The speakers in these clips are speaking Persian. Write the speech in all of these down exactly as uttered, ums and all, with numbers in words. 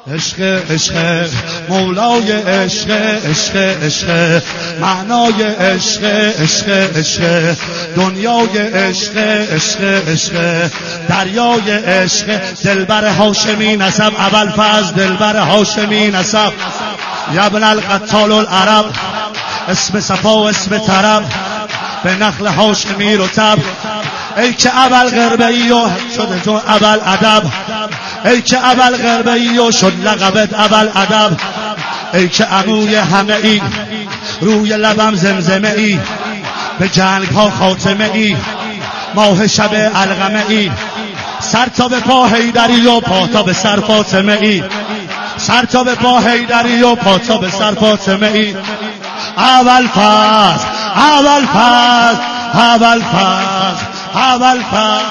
عشق عشق مولای عشق عشق عشق معنای عشق عشق عشق دنیای عشق عشق عشق دریای عشق دلبر هاشمی نسب اول فاز دلبر هاشمی نسب یبن القتال العرب اسم صفا و اسم طرب به نخل هاشمی رتب ای که اول غربه‌ای و شده تو اول ادب ای که اول غربه‌ای و شد لقبت اول ادب ای که عموی همه ای روی لبم زمزمه ای به جنگ ها خاتمه ای ماه شب علقمه ای سر تا به پا حیدری و پا تا به سر فاطمه ای سر تا به پا حیدری و پا تا به سر فاطمه ای اول فاز اول فاز اول فاز اول فاز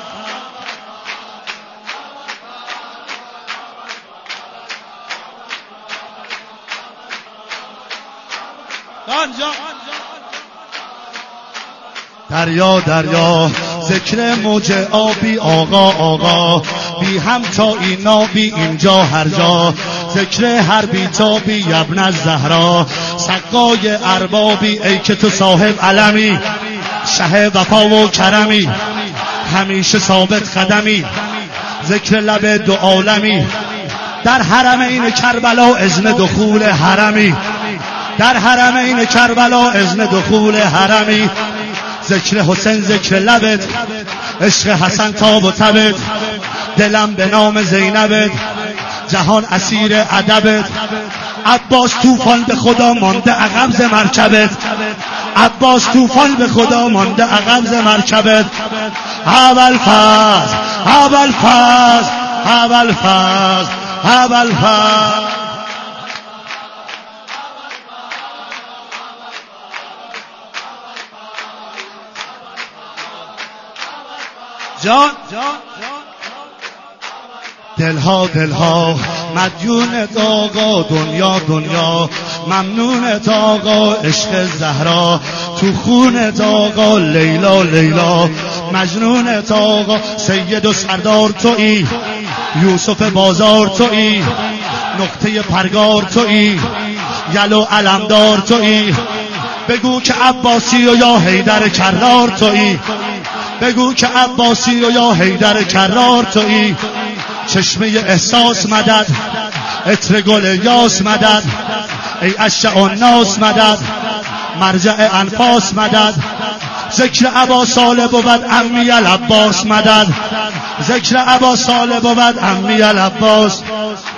دریا دریا ذکر موج آبی آقا آقا بی هم تا اینا بی اینجا هر جا ذکر هر بی تابی یبن الزهرا سقای اربابی ای که تو صاحب علمی شه وفا و کرمی همیشه ثابت قدمی ذکر لب دو عالمی در حرمین کربلا اذن دخول حرمی در حرمین کربلا اذن دخول حرمی ذکر حسین ذکر لبت عشق حسن تاب و تبت دلم به نام زینبت جهان اسیر ادبت عباس طوفان به خدا مانده عقب ز مرکبت عباس طوفان به خدا مانده عقب ز مرکبت اول فاز اول فاز اول فاز اول فاز جان دلها دلها مدیونت آقا دنیا دنیا ممنونت آقا عشق زهرا تو خونت آقا لیلا لیلا مجنونت آقا سید و سردار تویی یوسف بازار تویی نقطه پرگار تویی یلو علمدار تویی بگو که عباسی و یا حیدر کرار تویی بگو که عباسی و یا حیدر کرار تویی چشمه احساس مدد عطر گل یاس مدد ای اشع الناس مدد مرجع انفاس مدد ذکر ابا صالح بود عمی العباس مدد ذکر ابا صالح بود عمی العباس